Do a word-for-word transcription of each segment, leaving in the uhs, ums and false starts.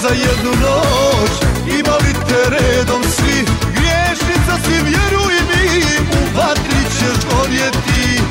za jednu noć, imali te redom svi. Griješnica si, vjeruj mi, u vatri ćeš gorjeti.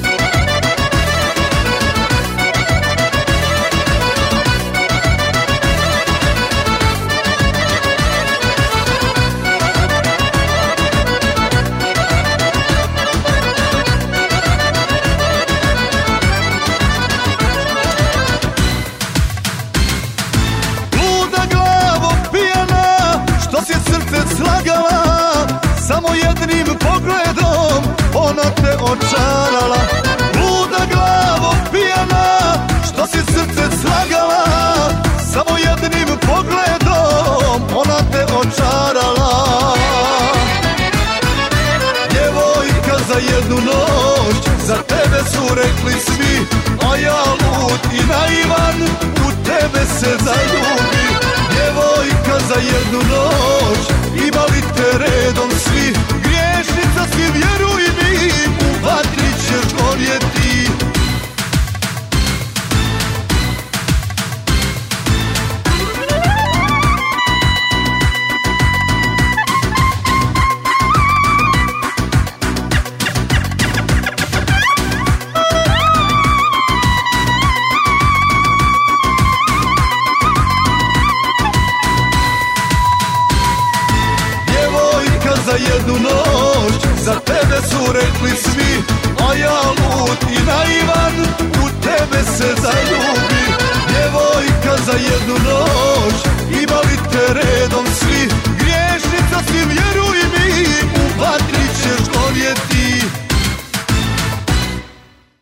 Slagala, samo jednim pogledom ona te očarala. Luda glavo pijana, što si srce slagala, samo jednim pogledom ona te očarala. Djevojka za jednu noć, za tebe su rekli svi, a ja lud i naivan u tebe se zaljubi. Djevojka za jednu noć, imali te redom svi. Griješnica si, vjeruj mi, u vatri ćeš gorjeti. Za jednu noć, za tebe su rekli svi, a ja lud i naivan u tebe se zaljubi. Djevojka za jednu noć.